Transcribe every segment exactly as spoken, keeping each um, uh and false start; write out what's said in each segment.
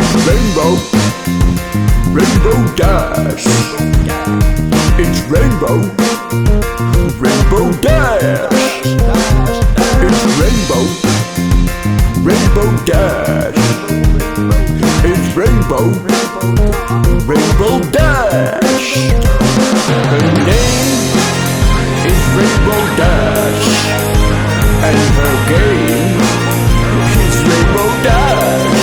It's Rainbow, Rainbow Dash. It's Rainbow, Rainbow Dash. It's Rainbow, Rainbow Dash. It's Rainbow, Rainbow Dash. Her name is Rainbow Dash, and her game is Rainbow Dash.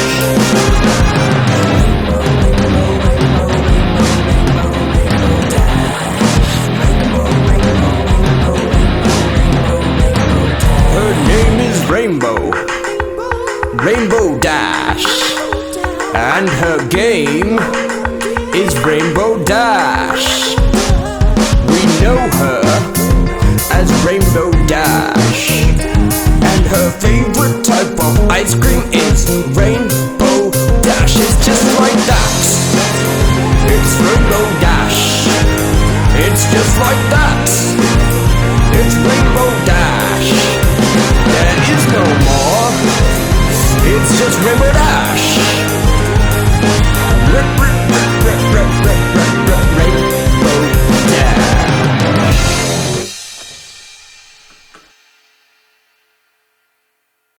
Her name is Rainbow, Rainbow Dash, and her game is Rainbow Dash. We know her as Rainbow Dash, and her favorite type of ice cream is Rainbow Dash. It's just like that. It's Rainbow Dash. It's just like that. It's Rainbow Dash. There is no more. It's just Rainbow Dash. Rip, rip.